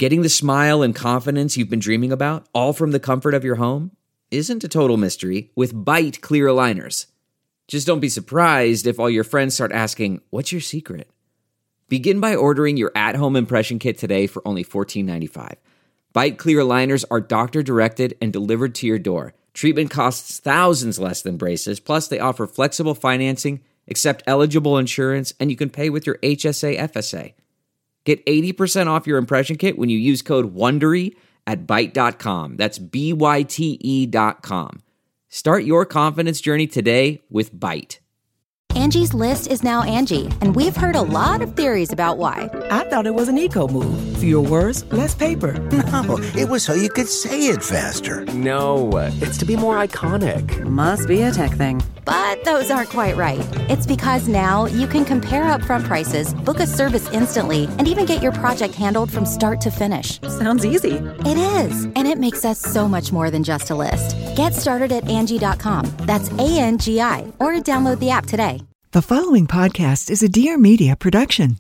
Getting the smile and confidence you've been dreaming about, all from the comfort of your home, isn't a total mystery with Byte clear aligners. Just don't be surprised if all your friends start asking, "What's your secret?" Begin by ordering your at-home impression kit today for only $14.95. Byte clear aligners are doctor-directed and delivered to your door. Treatment costs thousands less than braces, plus they offer flexible financing, accept eligible insurance, and you can pay with your HSA FSA. Get 80% off your impression kit when you use code WONDERY at Byte.com. That's BYTE.com. Start your confidence journey today with Byte. Angie's List is now Angie, and we've heard a lot of theories about why. I thought it was an eco move. Fewer words, less paper. No, it was so you could say it faster. No, it's to be more iconic. Must be a tech thing. But those aren't quite right. It's because now you can compare upfront prices, book a service instantly, and even get your project handled from start to finish. Sounds easy. It is, and it makes us so much more than just a list. Get started at Angie.com. That's ANGI, or download the app today. The following podcast is a Dear Media production.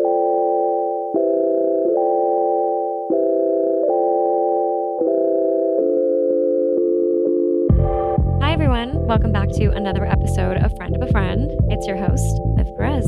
Hi, everyone. Welcome back to another episode of Friend of a Friend. It's your host, Liv Perez.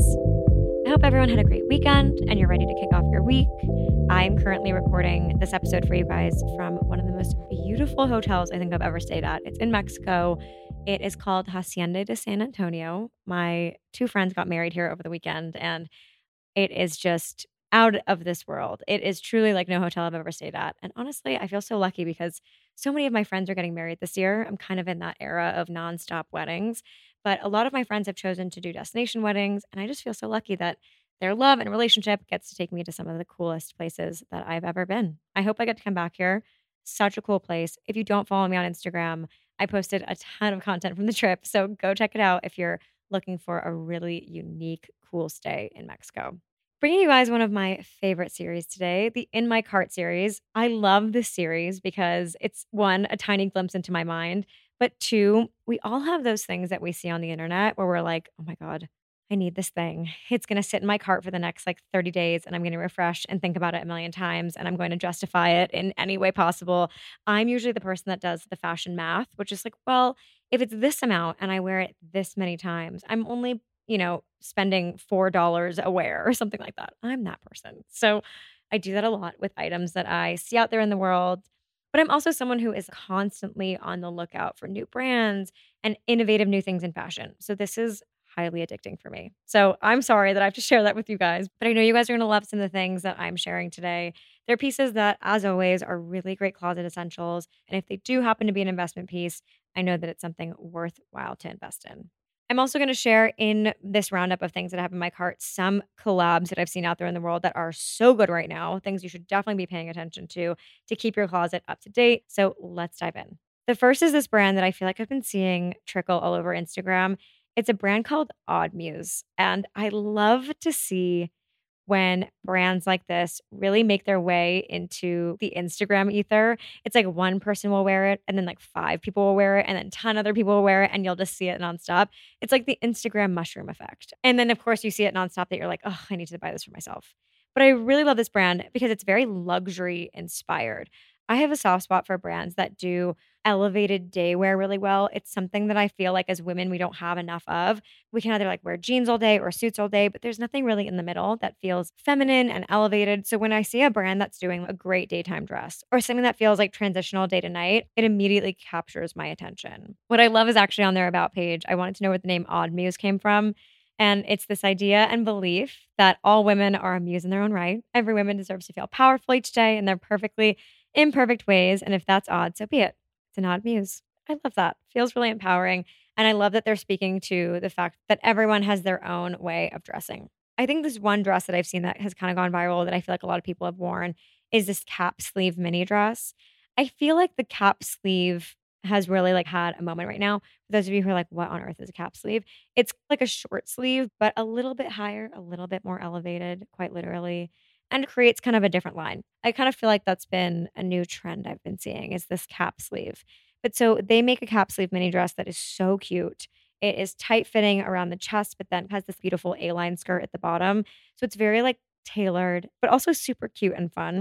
I hope everyone had a great weekend and you're ready to kick off your week. I'm currently recording this episode for you guys from one of the most beautiful hotels I think I've ever stayed at. It's in Mexico. It is called Hacienda de San Antonio. My two friends got married here over the weekend, and it is just out of this world. It is truly like no hotel I've ever stayed at. And honestly, I feel so lucky because so many of my friends are getting married this year. I'm kind of in that era of nonstop weddings, but a lot of my friends have chosen to do destination weddings, and I just feel so lucky that their love and relationship gets to take me to some of the coolest places that I've ever been. I hope I get to come back here. Such a cool place. If you don't follow me on Instagram, I posted a ton of content from the trip, so go check it out if you're looking for a really unique, cool stay in Mexico. Bringing you guys one of my favorite series today, the In My Cart series. I love this series because it's, one, a tiny glimpse into my mind, but two, we all have those things that we see on the internet where we're like, oh my God, I need this thing. It's going to sit in my cart for the next 30 days and I'm going to refresh and think about it a million times and I'm going to justify it in any way possible. I'm usually the person that does the fashion math, which is like, well, if it's this amount and I wear it this many times, I'm only, spending $4 a wear or something like that. I'm that person. So I do that a lot with items that I see out there in the world. But I'm also someone who is constantly on the lookout for new brands and innovative new things in fashion. So this is highly addicting for me. So I'm sorry that I have to share that with you guys, but I know you guys are going to love some of the things that I'm sharing today. They're pieces that, as always, are really great closet essentials. And if they do happen to be an investment piece, I know that it's something worthwhile to invest in. I'm also going to share in this roundup of things that I have in my cart some collabs that I've seen out there in the world that are so good right now, things you should definitely be paying attention to keep your closet up to date. So let's dive in. The first is this brand that I feel like I've been seeing trickle all over Instagram. It's a brand called Odd Muse, and I love to see when brands like this really make their way into the Instagram ether. It's like one person will wear it and then 5 people will wear it and then 10 other people will wear it and you'll just see it nonstop. It's like the Instagram mushroom effect. And then of course you see it nonstop that you're like, oh, I need to buy this for myself. But I really love this brand because it's very luxury inspired. I have a soft spot for brands that do elevated day wear really well. It's something that I feel like as women, we don't have enough of. We can either wear jeans all day or suits all day, but there's nothing really in the middle that feels feminine and elevated. So when I see a brand that's doing a great daytime dress or something that feels like transitional day to night, it immediately captures my attention. What I love is actually on their About page. I wanted to know where the name Odd Muse came from. And it's this idea and belief that all women are a muse in their own right. Every woman deserves to feel powerful each day in their perfectly imperfect ways. And if that's odd, so be it. It's an odd muse. I love that. Feels really empowering. And I love that they're speaking to the fact that everyone has their own way of dressing. I think this one dress that I've seen that has kind of gone viral that I feel like a lot of people have worn is this cap sleeve mini dress. I feel like the cap sleeve has really had a moment right now. For those of you who are like, what on earth is a cap sleeve? It's like a short sleeve, but a little bit higher, a little bit more elevated, quite literally, and creates kind of a different line. I kind of feel like that's been a new trend I've been seeing is this cap sleeve. But so they make a cap sleeve mini dress that is so cute. It is tight fitting around the chest, but then has this beautiful A-line skirt at the bottom. So it's very tailored, but also super cute and fun.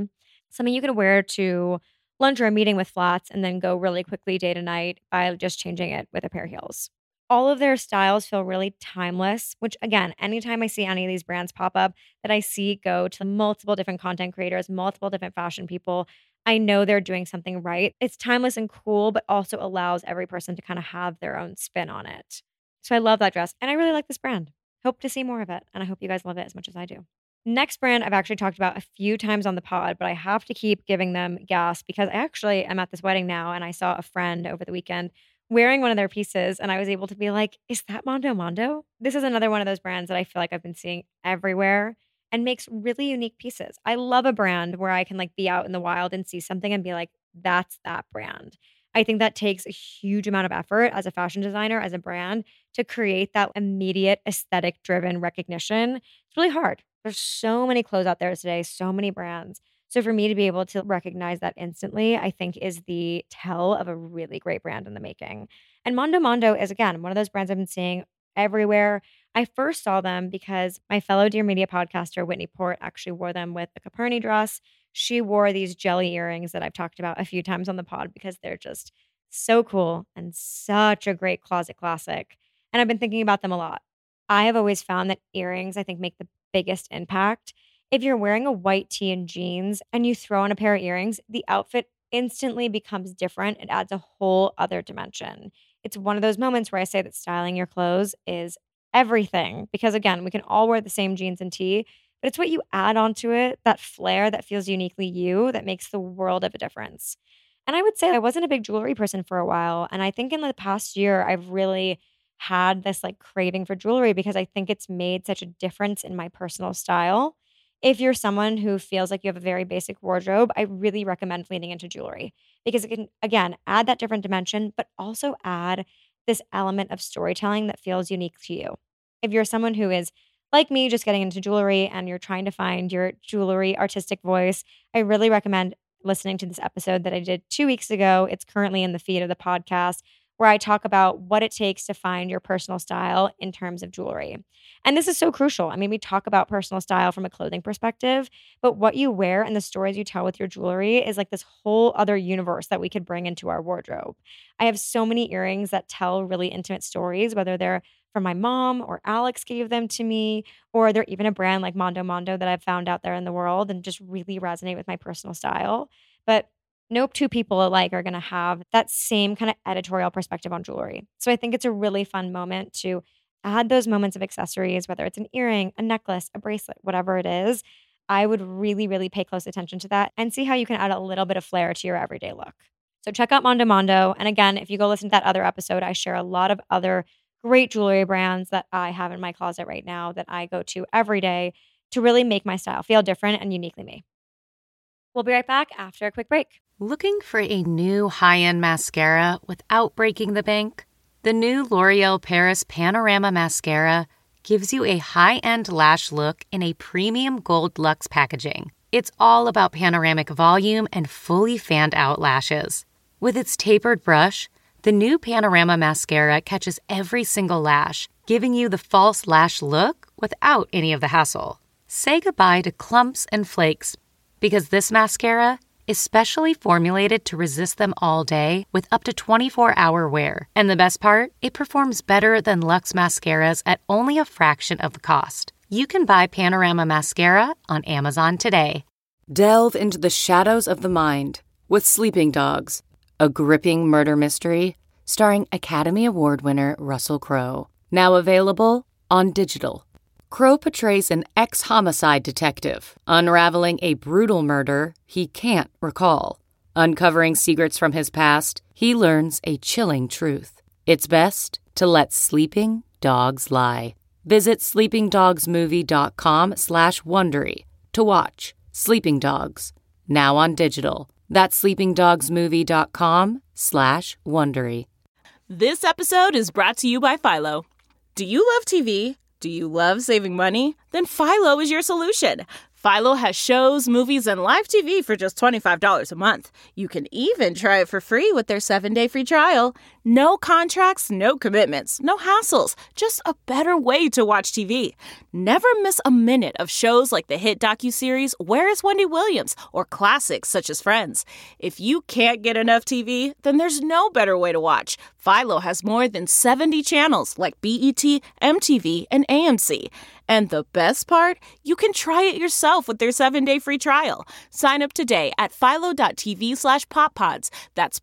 something you can wear to lunch or a meeting with flats and then go really quickly day to night by just changing it with a pair of heels. All of their styles feel really timeless, which again, anytime I see any of these brands pop up that I see go to multiple different content creators, multiple different fashion people, I know they're doing something right. It's timeless and cool, but also allows every person to kind of have their own spin on it. So I love that dress and I really like this brand. Hope to see more of it. And I hope you guys love it as much as I do. Next brand I've actually talked about a few times on the pod, but I have to keep giving them gas because I actually am at this wedding now and I saw a friend over the weekend wearing one of their pieces and I was able to be like, is that Mondo Mondo? This is another one of those brands that I feel like I've been seeing everywhere and makes really unique pieces. I love a brand where I can like be out in the wild and see something and be like, that's that brand. I think that takes a huge amount of effort as a fashion designer, as a brand, to create that immediate aesthetic driven recognition. It's really hard. There's so many clothes out there today, so many brands. So for me to be able to recognize that instantly, I think is the tell of a really great brand in the making. And Mondo Mondo is, again, one of those brands I've been seeing everywhere. I first saw them because my fellow Dear Media podcaster, Whitney Port, actually wore them with a Caperni dress. She wore these jelly earrings that I've talked about a few times on the pod because they're just so cool and such a great closet classic. And I've been thinking about them a lot. I have always found that earrings, I think, make the biggest impact. If you're wearing a white tee and jeans and you throw on a pair of earrings, the outfit instantly becomes different. It adds a whole other dimension. It's one of those moments where I say that styling your clothes is everything because, again, we can all wear the same jeans and tee, but it's what you add onto it, that flair that feels uniquely you, that makes the world of a difference. And I would say I wasn't a big jewelry person for a while. And I think in the past year, I've really had this like craving for jewelry because I think it's made such a difference in my personal style. If you're someone who feels like you have a very basic wardrobe, I really recommend leaning into jewelry because it can, again, add that different dimension, but also add this element of storytelling that feels unique to you. If you're someone who is like me, just getting into jewelry and you're trying to find your jewelry artistic voice, I really recommend listening to this episode that I did 2 weeks ago. It's currently in the feed of the podcast, where I talk about what it takes to find your personal style in terms of jewelry. And this is so crucial. I mean, we talk about personal style from a clothing perspective, but what you wear and the stories you tell with your jewelry is like this whole other universe that we could bring into our wardrobe. I have so many earrings that tell really intimate stories, whether they're from my mom or Alex gave them to me, or they're even a brand like Mondo Mondo that I've found out there in the world and just really resonate with my personal style. But no two people alike are going to have that same kind of editorial perspective on jewelry. So I think it's a really fun moment to add those moments of accessories, whether it's an earring, a necklace, a bracelet, whatever it is. I would really, really pay close attention to that and see how you can add a little bit of flair to your everyday look. So check out Mondo Mondo. And again, if you go listen to that other episode, I share a lot of other great jewelry brands that I have in my closet right now that I go to every day to really make my style feel different and uniquely me. We'll be right back after a quick break. Looking for a new high-end mascara without breaking the bank? The new L'Oreal Paris Panorama Mascara gives you a high-end lash look in a premium gold luxe packaging. It's all about panoramic volume and fully fanned-out lashes. With its tapered brush, the new Panorama Mascara catches every single lash, giving you the false lash look without any of the hassle. Say goodbye to clumps and flakes, because this mascara is specially formulated to resist them all day with up to 24-hour wear. And the best part? It performs better than Luxe mascaras at only a fraction of the cost. You can buy Panorama Mascara on Amazon today. Delve into the shadows of the mind with Sleeping Dogs, a gripping murder mystery starring Academy Award winner Russell Crowe. Now available on digital. Crowe portrays an ex-homicide detective, unraveling a brutal murder he can't recall. Uncovering secrets from his past, he learns a chilling truth. It's best to let sleeping dogs lie. Visit sleepingdogsmovie.com/Wondery to watch Sleeping Dogs, now on digital. That's sleepingdogsmovie.com/Wondery. This episode is brought to you by Philo. Do you love TV? Do you love saving money? Then Philo is your solution. Philo has shows, movies, and live TV for just $25 a month. You can even try it for free with their 7-day free trial. No contracts, no commitments, no hassles, just a better way to watch TV. Never miss a minute of shows like the hit docuseries Where is Wendy Williams or classics such as Friends. If you can't get enough TV, then there's no better way to watch. Philo has more than 70 channels like BET, MTV, and AMC. And the best part? You can try it yourself with their 7-day free trial. Sign up today at philo.tv/poppods. That's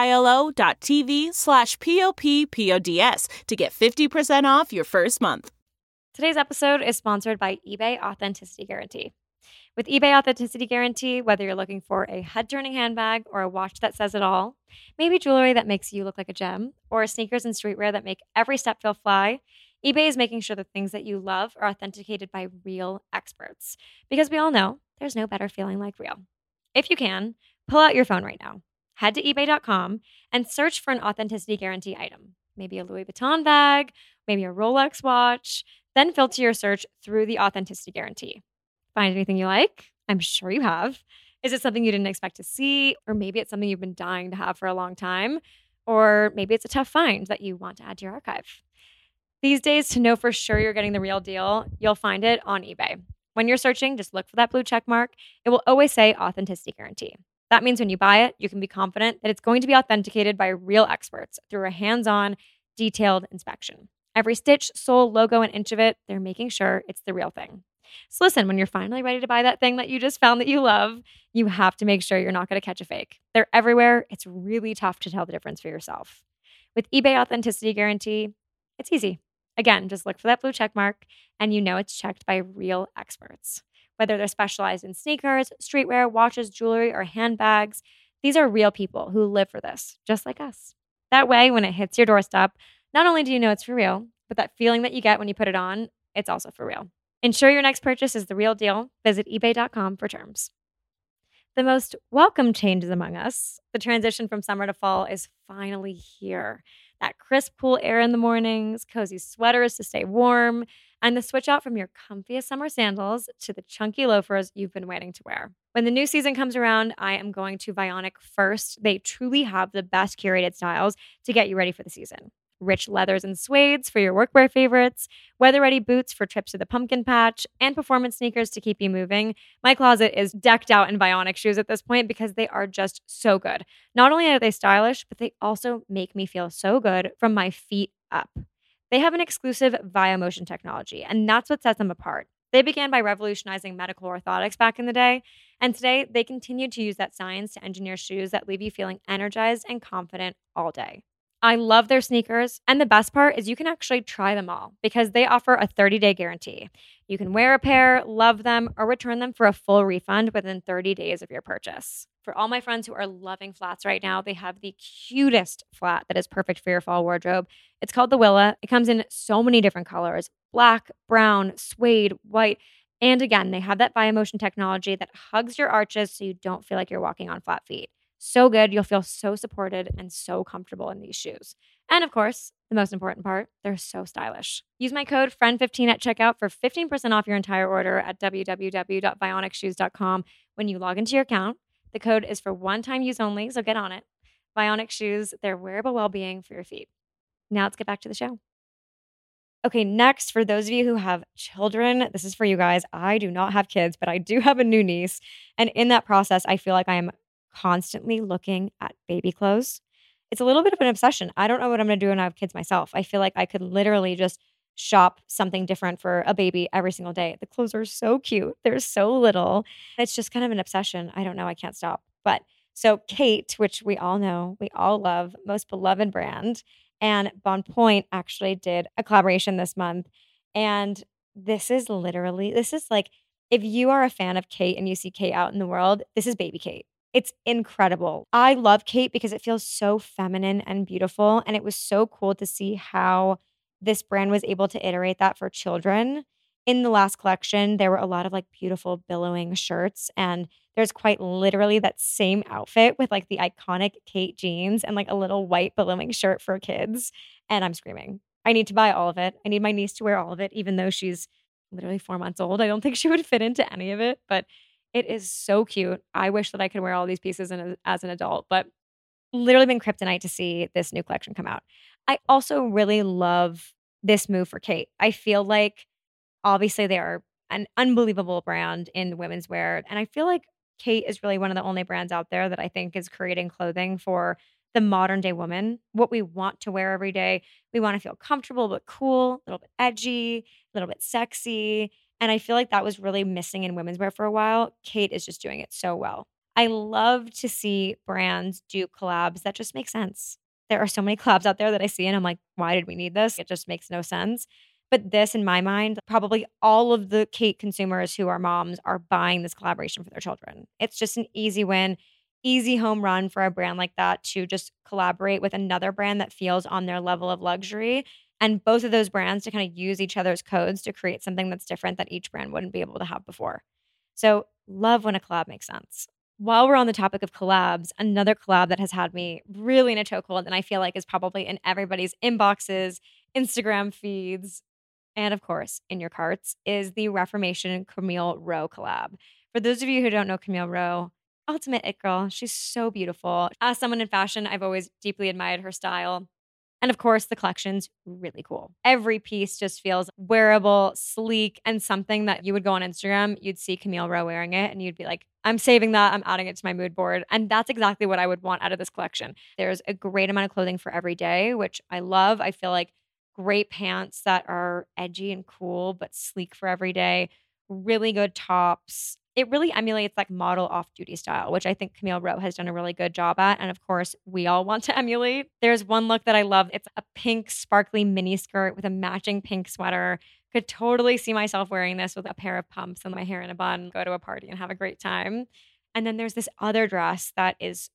philo.tv/poppods to get 50% off your first month. Today's episode is sponsored by eBay Authenticity Guarantee. With eBay Authenticity Guarantee, whether you're looking for a head-turning handbag or a watch that says it all, maybe jewelry that makes you look like a gem, or sneakers and streetwear that make every step feel fly, eBay is making sure the things that you love are authenticated by real experts. Because we all know there's no better feeling like real. If you can, pull out your phone right now. Head to ebay.com and search for an authenticity guarantee item. Maybe a Louis Vuitton bag, maybe a Rolex watch. Then filter your search through the authenticity guarantee. Find anything you like? I'm sure you have. Is it something you didn't expect to see? Or maybe it's something you've been dying to have for a long time? Or maybe it's a tough find that you want to add to your archive. These days, to know for sure you're getting the real deal, you'll find it on eBay. When you're searching, just look for that blue check mark. It will always say Authenticity Guarantee. That means when you buy it, you can be confident that it's going to be authenticated by real experts through a hands-on, detailed inspection. Every stitch, sole, logo, and inch of it, they're making sure it's the real thing. So listen, when you're finally ready to buy that thing that you just found that you love, you have to make sure you're not going to catch a fake. They're everywhere. It's really tough to tell the difference for yourself. With eBay Authenticity Guarantee, it's easy. Again, just look for that blue check mark and you know it's checked by real experts. Whether they're specialized in sneakers, streetwear, watches, jewelry, or handbags, these are real people who live for this, just like us. That way, when it hits your doorstep, not only do you know it's for real, but that feeling that you get when you put it on, it's also for real. Ensure your next purchase is the real deal. Visit ebay.com for terms. The most welcome changes among us, the transition from summer to fall, is finally here. That crisp, cool air in the mornings, cozy sweaters to stay warm, and the switch out from your comfiest summer sandals to the chunky loafers you've been waiting to wear. When the new season comes around, I am going to Vionic first. They truly have the best curated styles to get you ready for the season. Rich leathers and suedes for your workwear favorites, weather-ready boots for trips to the pumpkin patch, and performance sneakers to keep you moving. My closet is decked out in Vionic shoes at this point because they are just so good. Not only are they stylish, but they also make me feel so good from my feet up. They have an exclusive ViaMotion technology, and that's what sets them apart. They began by revolutionizing medical orthotics back in the day, and today they continue to use that science to engineer shoes that leave you feeling energized and confident all day. I love their sneakers, and the best part is you can actually try them all because they offer a 30-day guarantee. You can wear a pair, love them, or return them for a full refund within 30 days of your purchase. For all my friends who are loving flats right now, they have the cutest flat that is perfect for your fall wardrobe. It's called the Willa. It comes in so many different colors: black, brown, suede, white. And again, they have that ViaMotion technology that hugs your arches so you don't feel like you're walking on flat feet. So good. You'll feel so supported and so comfortable in these shoes. And of course, the most important part, they're so stylish. Use my code FRIEND15 at checkout for 15% off your entire order at www.vionicshoes.com when you log into your account. The code is for one-time use only, so get on it. Vionic shoes, they're wearable well-being for your feet. Now let's get back to the show. Okay, next, for those of you who have children, this is for you guys. I do not have kids, but I do have a new niece. And in that process, I feel like I am constantly looking at baby clothes. It's a little bit of an obsession. I don't know what I'm going to do when I have kids myself. I feel like I could literally just shop something different for a baby every single day. The clothes are so cute. They're so little. It's just kind of an obsession. I don't know. I can't stop. But so Kate, which we all know, we all love, most beloved brand, and Bon Point actually did a collaboration this month. And this is like, if you are a fan of Kate and you see Kate out in the world, this is baby Kate. It's incredible. I love Kate because it feels so feminine and beautiful. And it was so cool to see how this brand was able to iterate that for children. In the last collection, there were a lot of like beautiful billowing shirts. And there's quite literally that same outfit with like the iconic Kate jeans and like a little white billowing shirt for kids. And I'm screaming. I need to buy all of it. I need my niece to wear all of it, even though she's literally 4 months old. I don't think she would fit into any of it, but it is so cute. I wish that I could wear all these pieces as an adult, but literally been kryptonite to see this new collection come out. I also really love this move for Kate. I feel like obviously they are an unbelievable brand in women's wear. And I feel like Kate is really one of the only brands out there that I think is creating clothing for the modern day woman, what we want to wear every day. We want to feel comfortable but cool, a little bit edgy, a little bit sexy. And I feel like that was really missing in women's wear for a while. Kate is just doing it so well. I love to see brands do collabs that just make sense. There are so many collabs out there that I see and I'm like, why did we need this? It just makes no sense. But this, in my mind, probably all of the Kate consumers who are moms are buying this collaboration for their children. It's just an easy win, easy home run for a brand like that to just collaborate with another brand that feels on their level of luxury. And both of those brands to kind of use each other's codes to create something that's different that each brand wouldn't be able to have before. So love when a collab makes sense. While we're on the topic of collabs, another collab that has had me really in a chokehold and I feel like is probably in everybody's inboxes, Instagram feeds, and of course, in your carts, is the Reformation Camille Rowe collab. For those of you who don't know Camille Rowe, ultimate it girl. She's so beautiful. As someone in fashion, I've always deeply admired her style. And of course, the collection's really cool. Every piece just feels wearable, sleek, and something that you would go on Instagram, you'd see Camille Rowe wearing it, and you'd be like, I'm saving that, I'm adding it to my mood board. And that's exactly what I would want out of this collection. There's a great amount of clothing for every day, which I love. I feel like great pants that are edgy and cool, but sleek for every day. Really good tops. It really emulates like model off-duty style, which I think Camille Rowe has done a really good job at. And of course, we all want to emulate. There's one look that I love. It's a pink sparkly mini skirt with a matching pink sweater. Could totally see myself wearing this with a pair of pumps and my hair in a bun, go to a party and have a great time. And then there's this other dress that is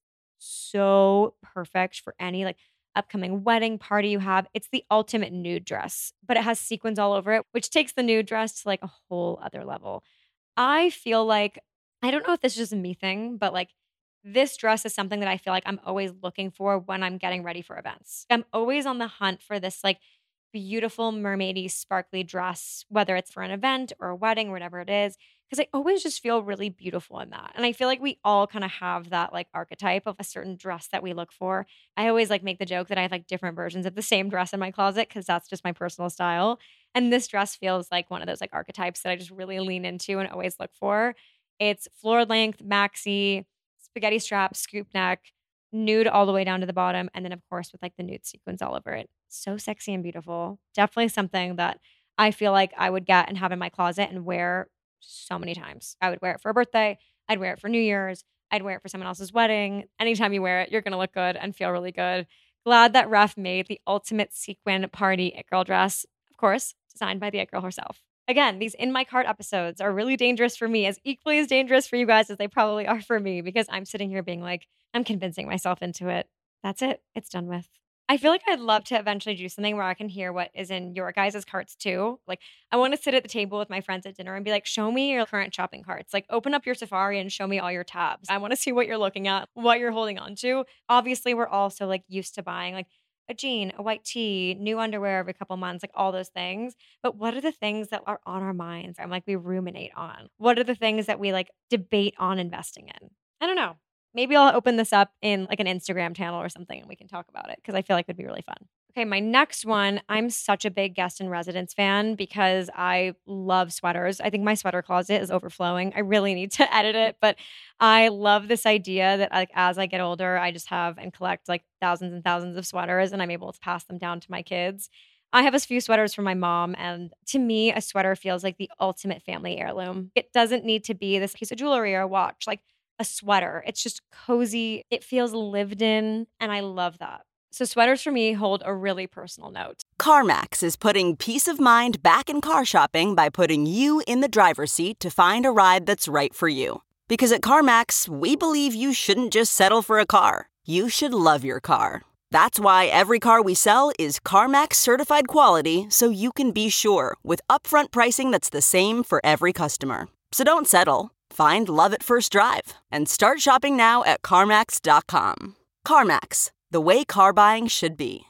so perfect for any like upcoming wedding party you have. It's the ultimate nude dress, but it has sequins all over it, which takes the nude dress to like a whole other level. I feel like, I don't know if this is just a me thing, but like this dress is something that I feel like I'm always looking for when I'm getting ready for events. I'm always on the hunt for this like beautiful mermaidy sparkly dress, whether it's for an event or a wedding or whatever it is, because I always just feel really beautiful in that. And I feel like we all kind of have that like archetype of a certain dress that we look for. I always like make the joke that I have like different versions of the same dress in my closet because that's just my personal style. And this dress feels like one of those like archetypes that I just really lean into and always look for. It's floor length, maxi, spaghetti strap, scoop neck, nude all the way down to the bottom. And then of course with like the nude sequins all over it. So sexy and beautiful. Definitely something that I feel like I would get and have in my closet and wear so many times. I would wear it for a birthday. I'd wear it for New Year's. I'd wear it for someone else's wedding. Anytime you wear it, you're going to look good and feel really good. Glad that Ref made the ultimate sequin party it girl dress. Of course, designed by the it girl herself. Again, these In My Cart episodes are really dangerous for me, as equally as dangerous for you guys as they probably are for me, because I'm sitting here being like, I'm convincing myself into it. That's it. It's done with. I feel like I'd love to eventually do something where I can hear what is in your guys' carts too. Like I want to sit at the table with my friends at dinner and be like, show me your current shopping carts. Like open up your Safari and show me all your tabs. I want to see what you're looking at, what you're holding on to. Obviously, we're also like used to buying like a jean, a white tee, new underwear every couple months, like all those things. But what are the things that are on our minds? I'm like, we ruminate on. What are the things that we like debate on investing in? I don't know. Maybe I'll open this up in like an Instagram channel or something and we can talk about it because I feel like it would be really fun. Okay, my next one, I'm such a big Guest in Residence fan because I love sweaters. I think my sweater closet is overflowing. I really need to edit it, but I love this idea that like as I get older, I just have and collect like thousands and thousands of sweaters and I'm able to pass them down to my kids. I have a few sweaters from my mom, and to me, a sweater feels like the ultimate family heirloom. It doesn't need to be this piece of jewelry or a watch. Like a sweater. It's just cozy. It feels lived in, and I love that. So sweaters for me hold a really personal note. CarMax is putting peace of mind back in car shopping by putting you in the driver's seat to find a ride that's right for you. Because at CarMax, we believe you shouldn't just settle for a car. You should love your car. That's why every car we sell is CarMax certified quality, so you can be sure with upfront pricing that's the same for every customer. So don't settle. Find love at first drive and start shopping now at CarMax.com. CarMax, the way car buying should be.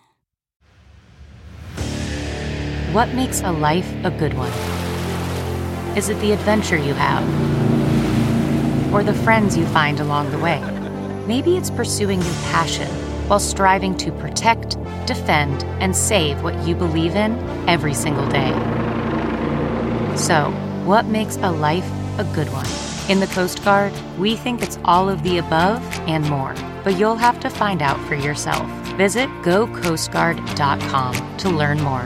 What makes a life a good one? Is it the adventure you have? Or the friends you find along the way? Maybe it's pursuing your passion while striving to protect, defend, and save what you believe in every single day. So, what makes a life a good one? In the Coast Guard, we think it's all of the above and more, but you'll have to find out for yourself. Visit gocoastguard.com to learn more.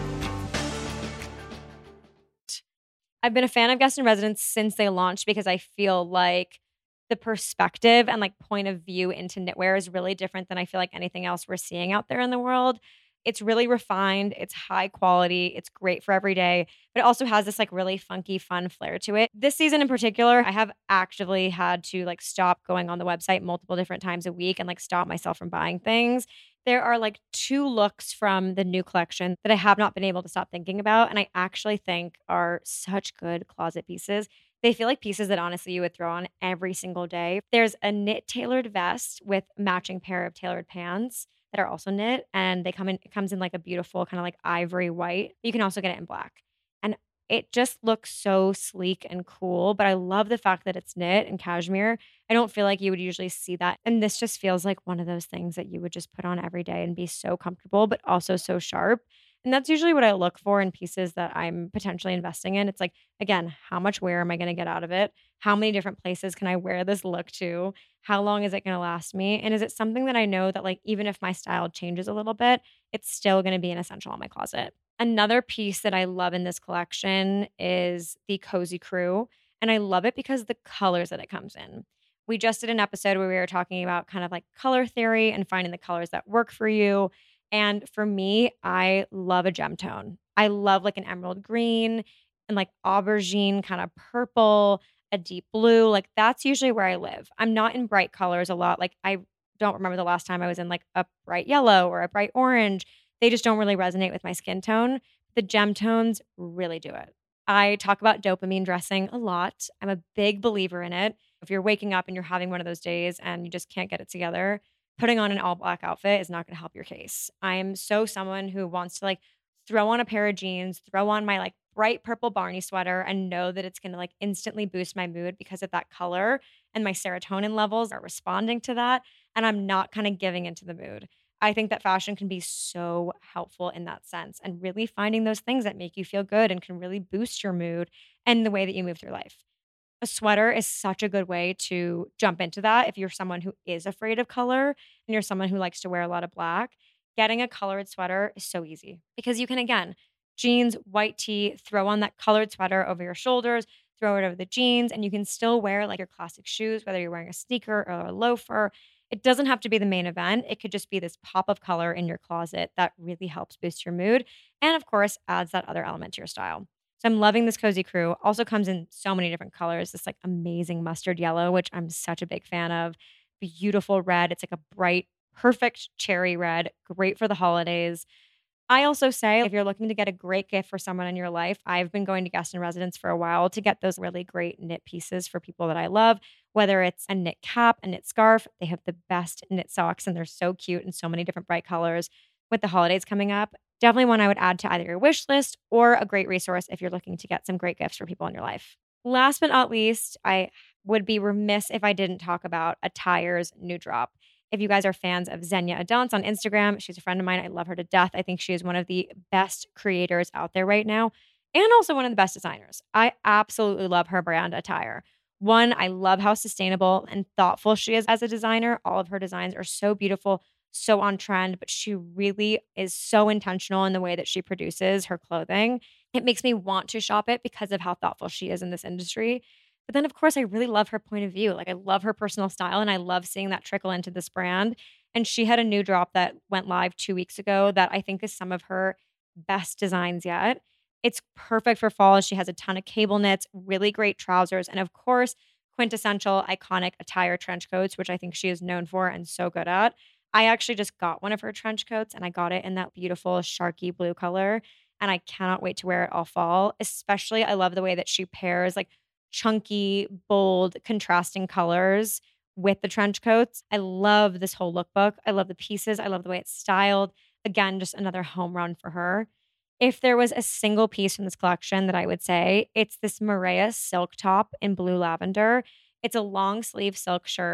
I've been a fan of Guest in Residence since they launched because I feel like the perspective and like point of view into knitwear is really different than I feel like anything else we're seeing out there in the world. It's really refined. It's high quality. It's great for every day, but it also has this like really funky, fun flair to it. This season in particular, I have actively had to like stop going on the website multiple different times a week and like stop myself from buying things. There are like 2 looks from the new collection that I have not been able to stop thinking about, and I actually think are such good closet pieces. They feel like pieces that honestly you would throw on every single day. There's a knit tailored vest with a matching pair of tailored pants that are also knit, and it comes in like a beautiful kind of like ivory white. You can also get it in black. And it just looks so sleek and cool, but I love the fact that it's knit and cashmere. I don't feel like you would usually see that. And this just feels like one of those things that you would just put on every day and be so comfortable, but also so sharp. And that's usually what I look for in pieces that I'm potentially investing in. It's like, again, how much wear am I going to get out of it? How many different places can I wear this look to? How long is it going to last me? And is it something that I know that like, even if my style changes a little bit, it's still going to be an essential in my closet? Another piece that I love in this collection is the Cozy Crew. And I love it because of the colors that it comes in. We just did an episode where we were talking about kind of like color theory and finding the colors that work for you. And for me, I love a gem tone. I love like an emerald green and like aubergine kind of purple, a deep blue. Like that's usually where I live. I'm not in bright colors a lot. Like I don't remember the last time I was in like a bright yellow or a bright orange. They just don't really resonate with my skin tone. The gem tones really do it. I talk about dopamine dressing a lot. I'm a big believer in it. If you're waking up and you're having one of those days and you just can't get it together, putting on an all black outfit is not going to help your case. I am so someone who wants to like throw on a pair of jeans, throw on my like bright purple Barney sweater and know that it's going to like instantly boost my mood because of that color, and my serotonin levels are responding to that. And I'm not kind of giving into the mood. I think that fashion can be so helpful in that sense, and really finding those things that make you feel good and can really boost your mood and the way that you move through life. A sweater is such a good way to jump into that. If you're someone who is afraid of color and you're someone who likes to wear a lot of black, getting a colored sweater is so easy because you can, again, jeans, white tee, throw on that colored sweater over your shoulders, throw it over the jeans, and you can still wear like your classic shoes, whether you're wearing a sneaker or a loafer. It doesn't have to be the main event. It could just be this pop of color in your closet that really helps boost your mood and, of course, adds that other element to your style. So I'm loving this Cozy Crew. Also comes in so many different colors. This like amazing mustard yellow, which I'm such a big fan of. Beautiful red. It's like a bright, perfect cherry red. Great for the holidays. I also say if you're looking to get a great gift for someone in your life, I've been going to Guest in Residence for a while to get those really great knit pieces for people that I love, whether it's a knit cap, a knit scarf. They have the best knit socks and they're so cute in so many different bright colors. With the holidays coming up, definitely one I would add to either your wish list or a great resource if you're looking to get some great gifts for people in your life. Last but not least, I would be remiss if I didn't talk about Attire's new drop. If you guys are fans of Xenia Adance on Instagram, she's a friend of mine. I love her to death. I think she is one of the best creators out there right now and also one of the best designers. I absolutely love her brand, Attire. One, I love how sustainable and thoughtful she is as a designer. All of her designs are so beautiful, so on trend, but she really is so intentional in the way that she produces her clothing. It makes me want to shop it because of how thoughtful she is in this industry. But then, of course, I really love her point of view. Like, I love her personal style, and I love seeing that trickle into this brand. And she had a new drop that went live 2 weeks ago that I think is some of her best designs yet. It's perfect for fall. She has a ton of cable knits, really great trousers, and of course, quintessential, iconic Attire trench coats, which I think she is known for and so good at. I actually just got one of her trench coats, and I got it in that beautiful sharky blue color, and I cannot wait to wear it all fall. Especially, I love the way that she pairs like chunky, bold, contrasting colors with the trench coats. I love this whole lookbook. I love the pieces. I love the way it's styled. Again, just another home run for her. If there was a single piece from this collection that I would say, it's this Maria silk top in blue lavender. It's a long sleeve silk shirt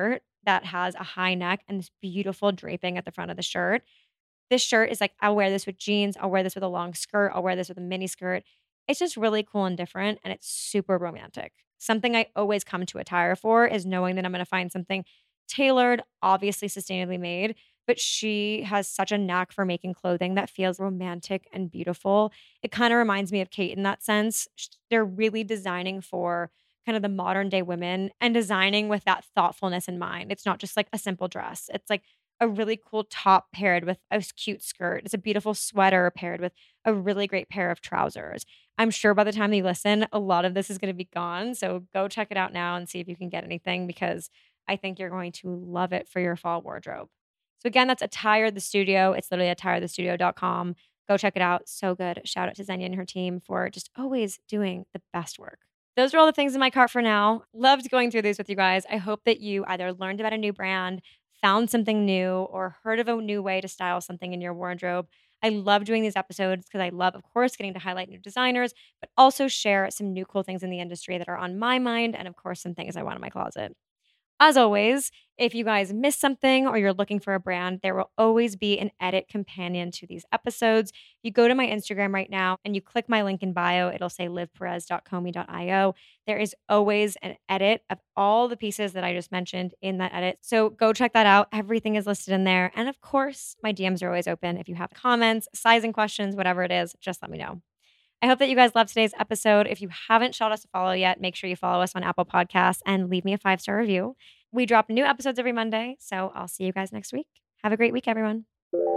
that has a high neck and this beautiful draping at the front of the shirt. This shirt is like, I'll wear this with jeans. I'll wear this with a long skirt. I'll wear this with a mini skirt. It's just really cool and different, and it's super romantic. Something I always come to attire for is knowing that I'm going to find something tailored, obviously sustainably made, but she has such a knack for making clothing that feels romantic and beautiful. It kind of reminds me of Kate in that sense. They're really designing for kind of the modern day women and designing with that thoughtfulness in mind. It's not just like a simple dress. It's like a really cool top paired with a cute skirt. It's a beautiful sweater paired with a really great pair of trousers. I'm sure by the time you listen, a lot of this is going to be gone. So go check it out now and see if you can get anything, because I think you're going to love it for your fall wardrobe. So again, that's Attire the Studio. It's literally attirethestudio.com. Go check it out. So good. Shout out to Xenia and her team for just always doing the best work. Those are all the things in my cart for now. Loved going through these with you guys. I hope that you either learned about a new brand, found something new, or heard of a new way to style something in your wardrobe. I love doing these episodes because I love, of course, getting to highlight new designers, but also share some new cool things in the industry that are on my mind, and of course, some things I want in my closet. As always, if you guys miss something or you're looking for a brand, there will always be an edit companion to these episodes. You go to my Instagram right now and you click my link in bio, it'll say livperez.comey.io. There is always an edit of all the pieces that I just mentioned in that edit. So go check that out. Everything is listed in there. And of course, my DMs are always open. If you have comments, sizing questions, whatever it is, just let me know. I hope that you guys loved today's episode. If you haven't shot us a follow yet, make sure you follow us on Apple Podcasts and leave me a 5-star review. We drop new episodes every Monday, so I'll see you guys next week. Have a great week, everyone.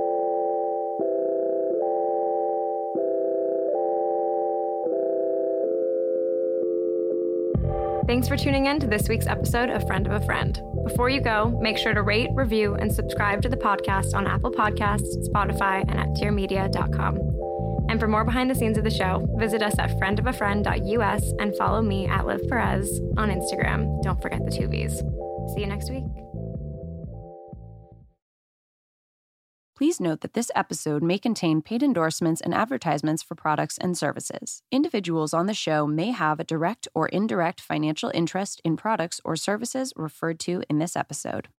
Thanks for tuning in to this week's episode of Friend of a Friend. Before you go, make sure to rate, review, and subscribe to the podcast on Apple Podcasts, Spotify, and at tiermedia.com. And for more behind the scenes of the show, visit us at friendofafriend.us and follow me at Liv Perez on Instagram. Don't forget the 2 V's. See you next week. Please note that this episode may contain paid endorsements and advertisements for products and services. Individuals on the show may have a direct or indirect financial interest in products or services referred to in this episode.